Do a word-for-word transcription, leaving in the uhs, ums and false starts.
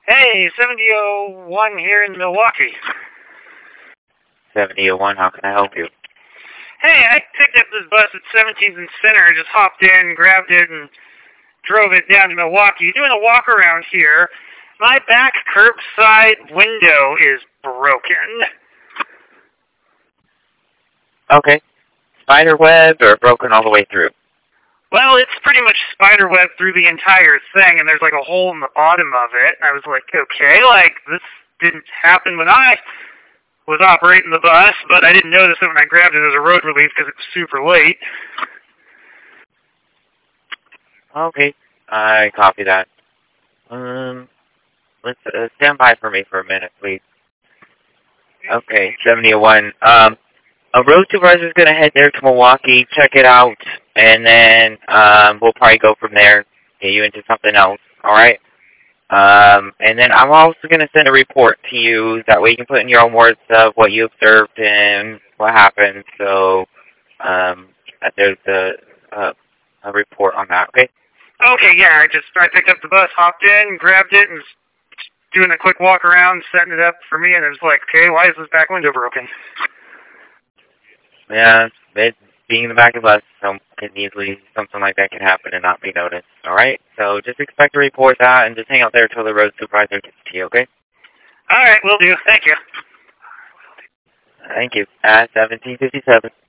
Hey, seventy oh one here in Milwaukee. seventy oh one, how can I help you? Hey, I picked up this bus at seventeenth and Center, just hopped in, grabbed it, and drove it down to Milwaukee. Doing a walk around here. My back curbside window is broken. Okay. Spider web or broken all the way through? Well, it's pretty much spiderweb through the entire thing, and there's like a hole in the bottom of it. I was like, okay, like, this didn't happen when I was operating the bus, but I didn't notice it when I grabbed it as a road relief because it was super late. Okay, I copy that. Um, let's uh, stand by for me for a minute, please. Okay, seventy oh one. Um, a road supervisor is going to head there to Milwaukee, check it out, and then um, we'll probably go from there, get you into something else, all right? Um, and then I'm also going to send a report to you. That way you can put in your own words of what you observed and what happened. So um, there's a, a, a report on that, okay? Okay, yeah, I just, I picked up the bus, hopped in, grabbed it, and was doing a quick walk around, setting it up for me, and it was like, okay, why is this back window broken? Yeah, it, being in the back of the bus, so can easily, something like that can happen and not be noticed, all right? So just expect to report that and just hang out there until the road supervisor gets to you, okay? All right, will do. Thank you. Thank you. At seventeen fifty-seven.